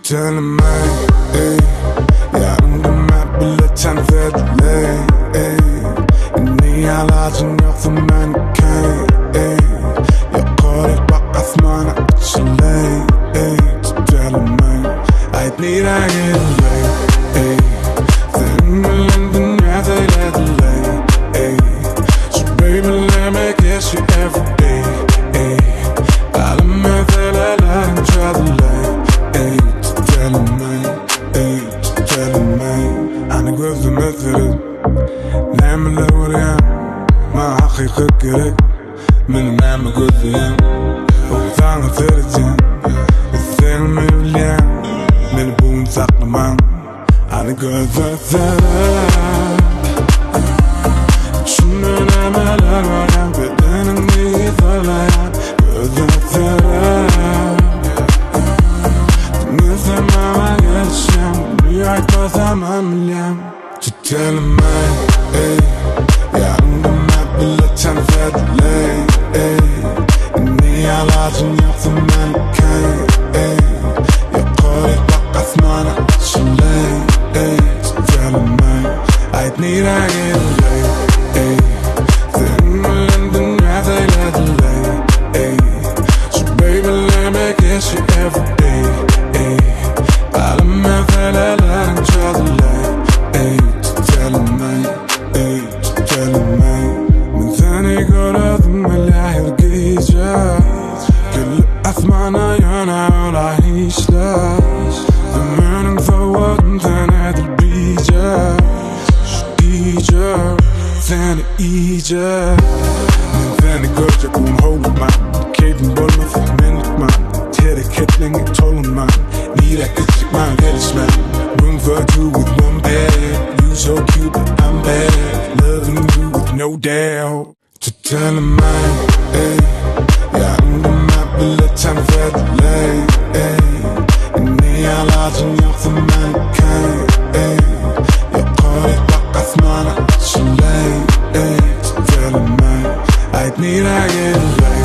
Tellen mig, jeg undrer byle tandfærdelig Inni alacın yoksa ben kan Jeg korek bak asmana içiley Tellen mig, ait nira geley Senin bilen dünya seylediley So baby let me kiss you every day Alım meseleler çözüley Tellen mig Hani gözüm esirik Neymeler uğrayan Ma hakikat gerek Benim neyme gözleyen Sana söyleyeceğim Senin beni bilen Beni bugün saklaman Hani gözüm esirik Şimdi neymeler uğrayan Bedenin iyi söyleyen Gözüm esirik Nefsime geçeceğim Dünyayı koysam bilem Tellen mig, yarın hep bile tandfærdelig Inni alacın yoksa ben kan Jeg korek bak asmana içiley Tellen mig, ait nira geley Senin bilen dünya seylediley So baby let me kiss you every day Alım meseleler çözüley Tellen mig Men seni gördüm her gece Gül asmana yana ola hiçler Ömrünün soğudum sen edilbice Şu gece seni iyice Men seni görecek holdman Keyfim bulmasın menlikman Hareketlerini tolunman Need a çıkman gelişmen Room for two with one bed You so cute but I'm bad Loving you with no doubt Tellen mig, yarın hep bile tandfærdelig Inni alacın yoksa ben kan Jeg korek bak asmana içiley Tellen mig, ait nira geley